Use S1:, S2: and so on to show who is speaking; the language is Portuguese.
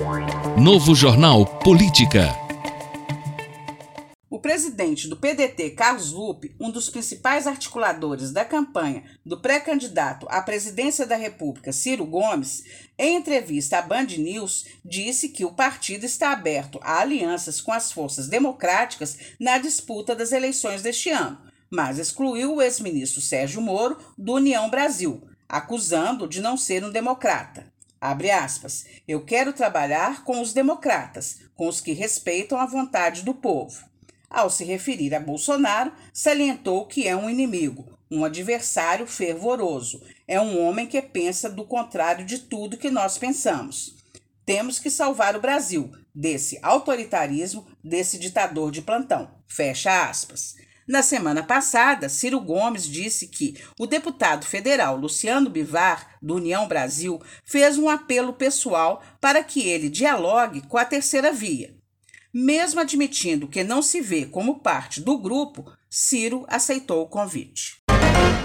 S1: Novo Jornal Política.
S2: O presidente do PDT, Carlos Lupe, um dos principais articuladores da campanha do pré-candidato à presidência da República, Ciro Gomes, em entrevista à Band News, disse que o partido está aberto a alianças com as forças democráticas na disputa das eleições deste ano, mas excluiu o ex-ministro Sérgio Moro do União Brasil, acusando de não ser um democrata. Abre aspas, eu quero trabalhar com os democratas, com os que respeitam a vontade do povo. Ao se referir a Bolsonaro, salientou que é um inimigo, um adversário fervoroso. É um homem que pensa do contrário de tudo que nós pensamos. Temos que salvar o Brasil desse autoritarismo, desse ditador de plantão. Fecha aspas. Na semana passada, Ciro Gomes disse que o deputado federal Luciano Bivar, do União Brasil, fez um apelo pessoal para que ele dialogue com a terceira via. Mesmo admitindo que não se vê como parte do grupo, Ciro aceitou o convite.